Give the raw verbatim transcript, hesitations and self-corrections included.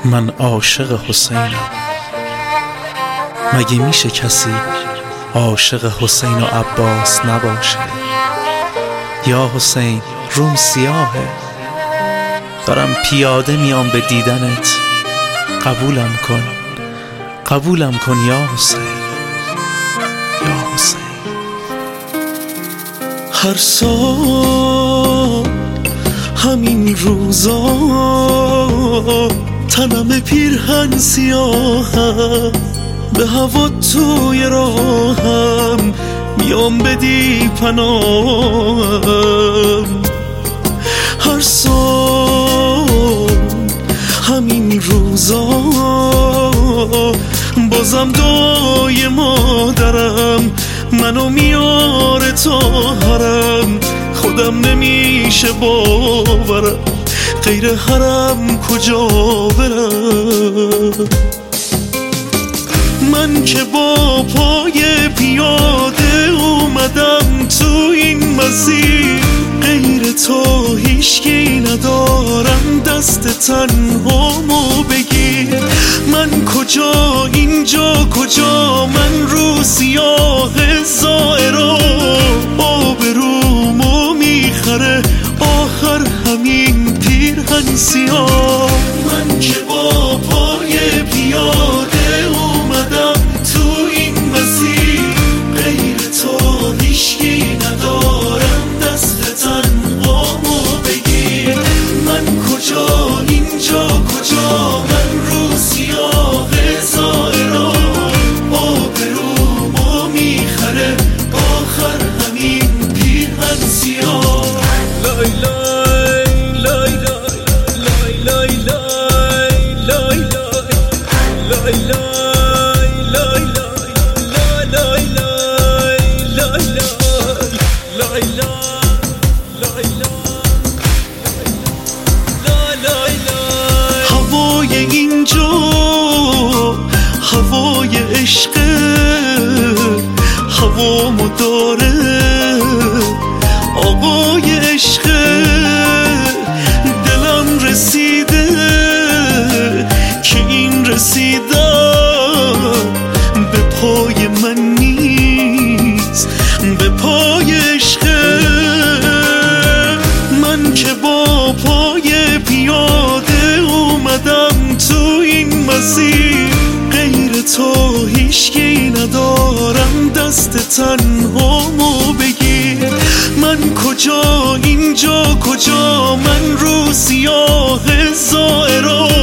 من عاشق حسینم. مگه میشه کسی عاشق حسین و عباس نباشه؟ یا حسین روم سیاهه، دارم پیاده میام به دیدنت، قبولم کن قبولم کن یا حسین، یا حسین. هر سال همین روزا تنم پیرهن سیاهم، به هوا توی راهم میام بدی پناهم. هر سال همین روزا بازم دعای مادرم منو میاره تا حرم، خودم نمیشه باورم غیر حرم کجا برم. من که با پای پیاده اومدم تو این مسیر، غیر تو هیچکی ندارم دست تنهامو بگیر. من کجا اینجا کجا، من رو سیاه زائرا، آبرومو میخره آخر همین پیرهن سیاه. من که با پای پیاده اومدم تو این مسیر، غیر تو هیچکی ندارم دست تنهامو بگیر. من کجا اینجا کجا، من رو سیاه زائرا، آبرومو میخره آخر همین پیرهن سیاه. لای لای لای لای لای لای لای لای هوای اینجا هوای عشقه، هوامو داره آقای عشقه. دلم رسیده که این رسیدم به پای من نیست، به پای عشقه. من که با پای پیاده اومدم تو این مسیر، غیر تو هیچکی ندارم دست تنهامو بگیر. من کجا اینجا کجا، من رو سیاه زائرا،